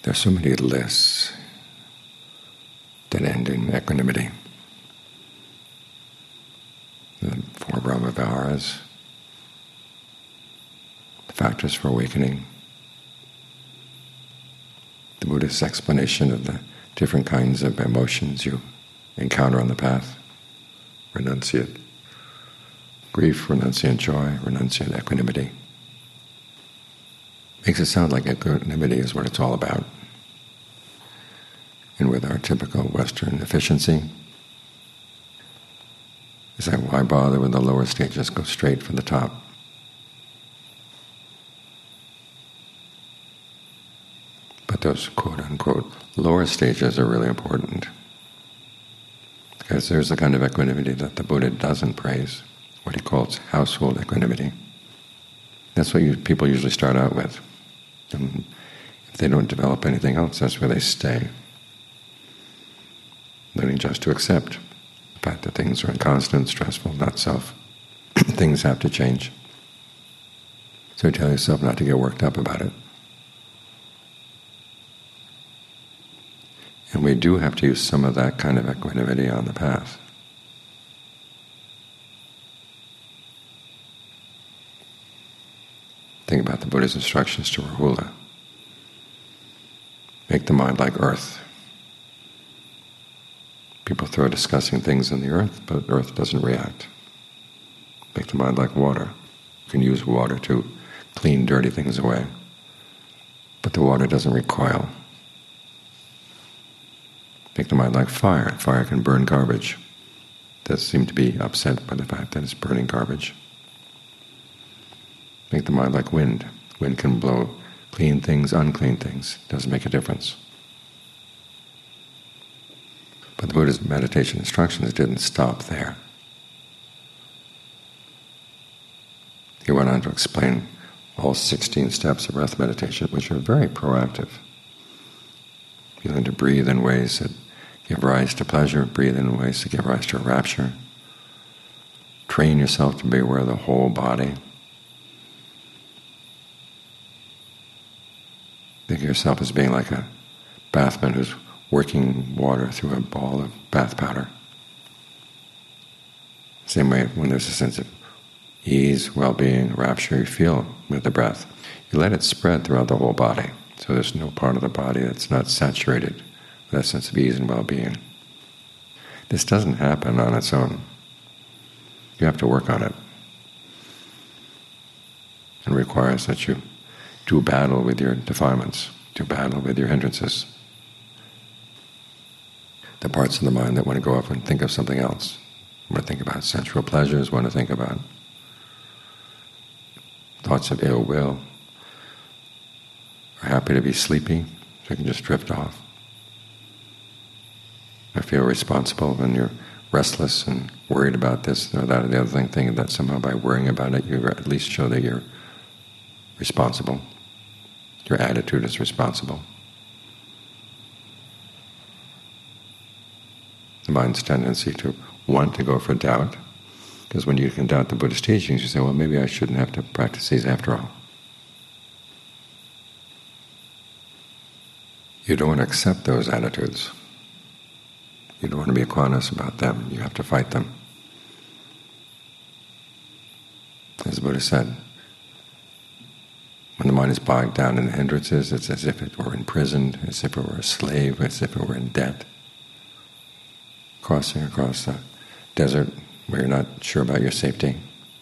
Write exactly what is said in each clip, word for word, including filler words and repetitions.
There's so many lists that end in equanimity. The four Brahma-viharas, the factors for awakening, the Buddhist explanation of the different kinds of emotions you encounter on the path, renunciate grief, renunciate joy, renunciate equanimity. Makes it sound like equanimity is what it's all about. And with our typical Western efficiency, is that why bother with the lower stages? Go straight for the top. But those quote-unquote lower stages are really important, because there's the kind of equanimity that the Buddha doesn't praise, what he calls household equanimity. That's what you, people usually start out with. And if they don't develop anything else, that's where they stay. Learning just to accept the fact that things are inconstant, stressful, not self. Things have to change. So you tell yourself not to get worked up about it. And we do have to use some of that kind of equanimity on the path. Think about the Buddha's instructions to Rahula. Make the mind like earth. People throw discussing things in the earth, but earth doesn't react. Make the mind like water. You can use water to clean dirty things away, but the water doesn't recoil. Make the mind like fire. Fire can burn garbage. It does seem to be upset by the fact that it's burning garbage. Make the mind like wind. Wind can blow clean things, unclean things. It doesn't make a difference. But the Buddha's meditation instructions didn't stop there. He went on to explain all sixteen steps of breath meditation, which are very proactive. You learn to breathe in ways that give rise to pleasure, breathe in ways that give rise to rapture. Train yourself to be aware of the whole body. Think of yourself as being like a bathman who's working water through a ball of bath powder. Same way, when there's a sense of ease, well-being, rapture you feel with the breath, you let it spread throughout the whole body. So there's no part of the body that's not saturated with that sense of ease and well-being. This doesn't happen on its own. You have to work on it. It requires that you do battle with your defilements, do battle with your hindrances, the parts of the mind that want to go off and think of something else, want to think about sensual pleasures, want to think about thoughts of ill will, are happy to be sleepy, so you can just drift off. I feel responsible when you're restless and worried about this or that or the other thing, thinking that somehow by worrying about it you at least show that you're responsible. Your attitude is responsible. The mind's tendency to want to go for doubt, because when you can doubt the Buddhist teachings, you say, well, maybe I shouldn't have to practice these after all. You don't want to accept those attitudes. You don't want to be equanimous about them. You have to fight them. As the Buddha said, when the mind is bogged down in the hindrances, it's as if it were imprisoned, as if it were a slave, as if it were in debt, crossing across the desert where you're not sure about your safety.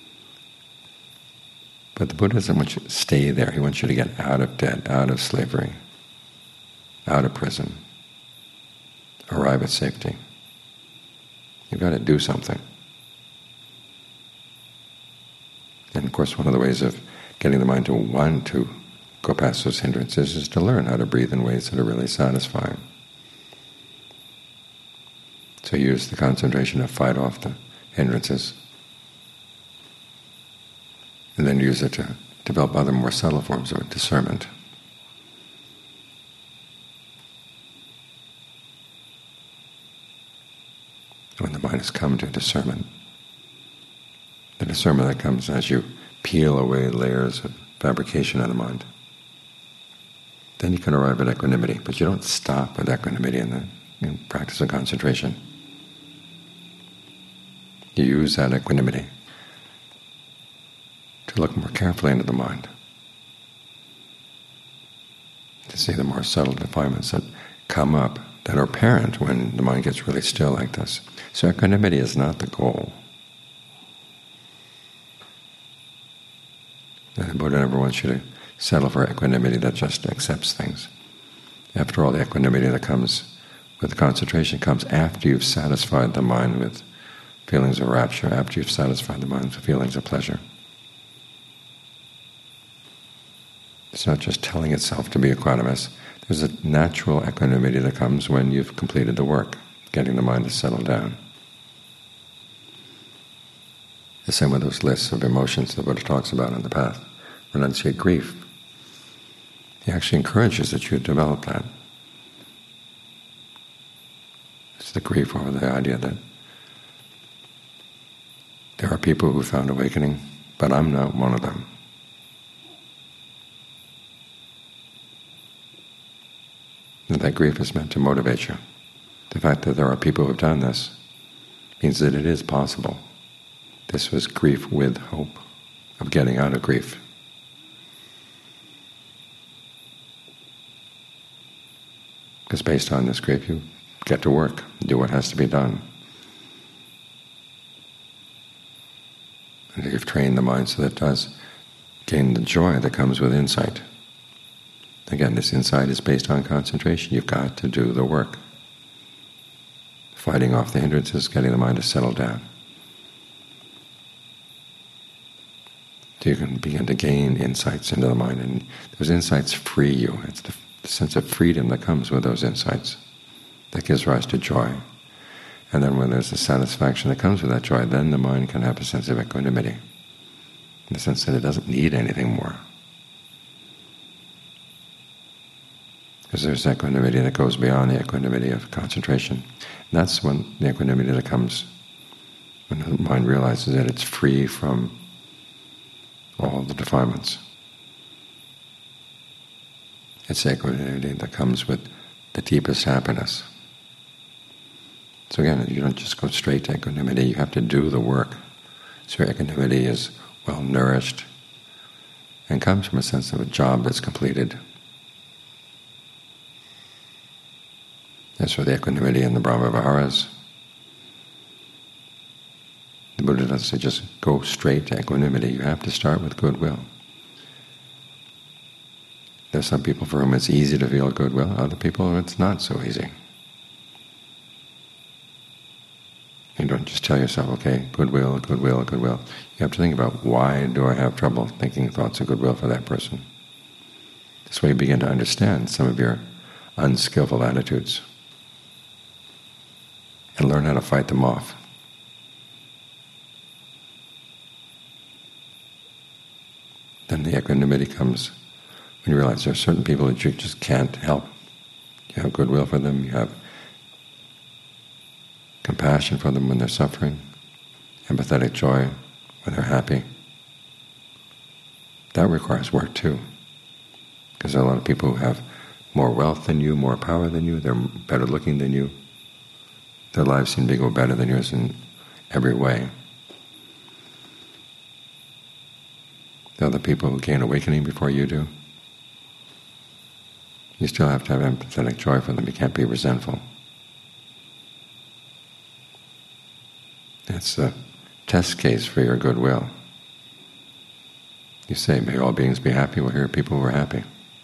But the Buddha doesn't want you to stay there. He wants you to get out of debt, out of slavery, out of prison, arrive at safety. You've got to do something. And of course, one of the ways of getting the mind to want to go past those hindrances is to learn how to breathe in ways that are really satisfying. So use the concentration to fight off the hindrances, and then use it to develop other more subtle forms of discernment. When the mind has come to discernment, the discernment that comes as you peel away layers of fabrication in the mind. then you can arrive at equanimity. But you don't stop with equanimity in the in practice of concentration. You use that equanimity to look more carefully into the mind, to see the more subtle defilements that come up, that are apparent when the mind gets really still like this. So equanimity is not the goal. The Buddha never wants you to settle for equanimity that just accepts things. After all, the equanimity that comes with concentration comes after you've satisfied the mind with feelings of rapture, after you've satisfied the mind with feelings of pleasure. It's not just telling itself to be equanimous. There's a natural equanimity that comes when you've completed the work, getting the mind to settle down. The same with those lists of emotions the Buddha talks about on the path. Renunciate grief. He actually encourages that you develop that. It's the grief over the idea that there are people who found awakening, but I'm not one of them. And that grief is meant to motivate you. The fact that there are people who have done this means that it is possible. This was grief with hope of getting out of grief. Because based on this grief, you get to work, do what has to be done. And you've trained the mind so that it does gain the joy that comes with insight. Again, this insight is based on concentration. You've got to do the work. Fighting off the hindrances, getting the mind to settle down. So you can begin to gain insights into the mind, and those insights free you. It's the, the sense of freedom that comes with those insights that gives rise to joy. And then when there's the satisfaction that comes with that joy, then the mind can have a sense of equanimity, in the sense that it doesn't need anything more. Because there's equanimity that goes beyond the equanimity of concentration. And that's when the equanimity that comes when the mind realizes that it's free from all the defilements. It's equanimity that comes with the deepest happiness. So again, you don't just go straight to equanimity, you have to do the work. So your equanimity is well nourished and comes from a sense of a job that's completed. As for the equanimity in the Brahma-viharas, the Buddha doesn't say just go straight to equanimity. You have to start with goodwill. There's some people for whom it's easy to feel goodwill, other people it's not so easy. You don't just tell yourself, okay, goodwill, goodwill, goodwill. You have to think about, why do I have trouble thinking thoughts of goodwill for that person? This way you begin to understand some of your unskillful attitudes and learn how to fight them off. Then the equanimity comes when you realize there are certain people that you just can't help. You have goodwill for them, you have compassion for them when they're suffering, empathetic joy when they're happy. That requires work too, because there are a lot of people who have more wealth than you, more power than you, they're better looking than you. Their lives seem to go better than yours in every way. There are the people who gain awakening before you do. You still have to have empathetic joy for them. You can't be resentful. It's a test case for your goodwill. You say, may all beings be happy. Well, here are people who are happy.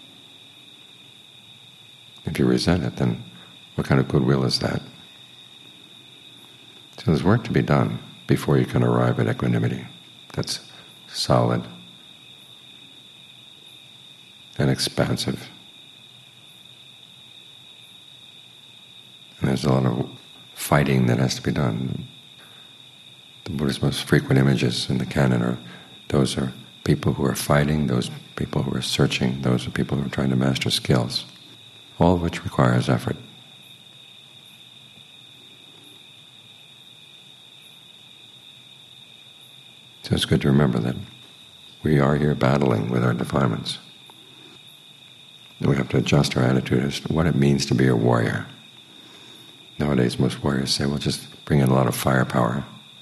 If you resent it, then what kind of goodwill is that? So there's work to be done before you can arrive at equanimity that's solid and expansive. And there's a lot of fighting that has to be done. The Buddha's most frequent images in the canon are, those are people who are fighting, those people who are searching, those are people who are trying to master skills, all of which requires effort. So it's good to remember that we are here battling with our defilements. And we have to adjust our attitude as to what it means to be a warrior. Nowadays most warriors say, well, just bring in a lot of firepower.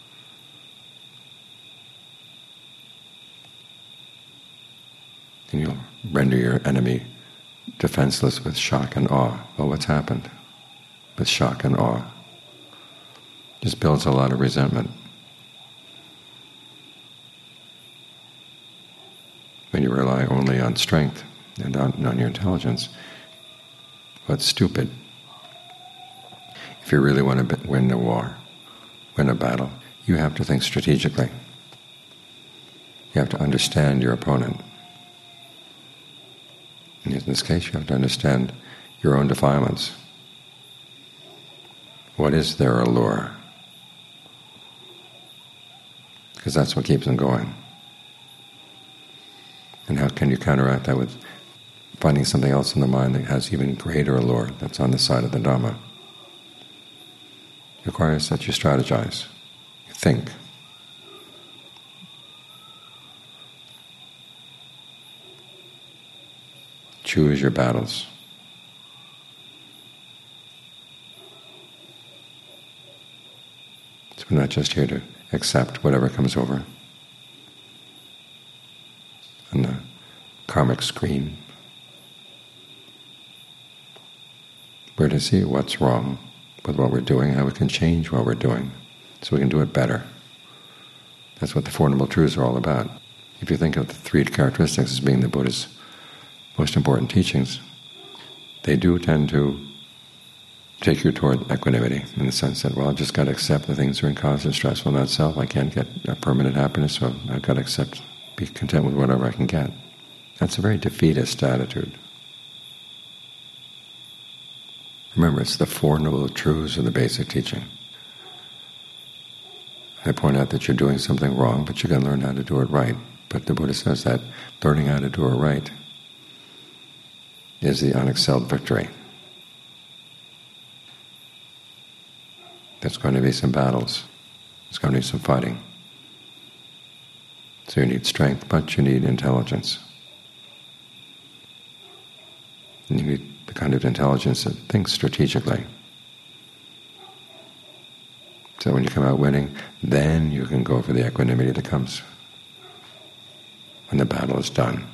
And you'll render your enemy defenseless with shock and awe. Well, what's happened with shock and awe? Just builds a lot of resentment. When you rely only on strength and on, on your intelligence, well, it's stupid. If you really want to win a war, win a battle, you have to think strategically. You have to understand your opponent. In this case, you have to understand your own defilements. What is their allure? Because that's what keeps them going. And how can you counteract that with finding something else in the mind that has even greater allure that's on the side of the Dhamma? It requires that you strategize, you think. Choose your battles. So we're not just here to accept whatever comes over on the karmic screen. We're to see what's wrong with what we're doing, how we can change what we're doing, so we can do it better. That's what the Four Noble Truths are all about. If you think of the three characteristics as being the Buddha's most important teachings, they do tend to take you toward equanimity, in the sense that, well, I've just got to accept the things that are in cause and stressful in that self. I can't get a permanent happiness, so I've got to accept, be content with whatever I can get. That's a very defeatist attitude. Remember, it's the Four Noble Truths of the basic teaching. I point out that you're doing something wrong, but you can learn how to do it right. But the Buddha says that learning how to do it right is the unexcelled victory. There's going to be some battles. There's going to be some fighting. So you need strength, but you need intelligence. And you need the kind of intelligence that thinks strategically. So when you come out winning, then you can go for the equanimity that comes when the battle is done.